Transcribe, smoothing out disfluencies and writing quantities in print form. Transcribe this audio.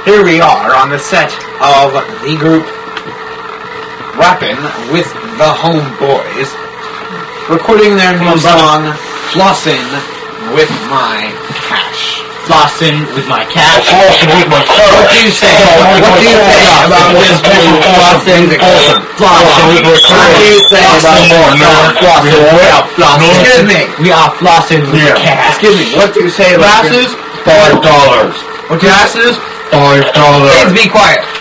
Here we are on the set of the group Rappin' with the Homeboys, recording their new song, Flossin' with My Cash. Flossin' with my cash. Flossin' with my cash. What do you say? What do you say about this new Flossin' with my cash? What do you say about Flossin'? Excuse me. We are flossing with cash. Excuse me. What do you say about Glasses? $5. What glasses? $5. Please be quiet.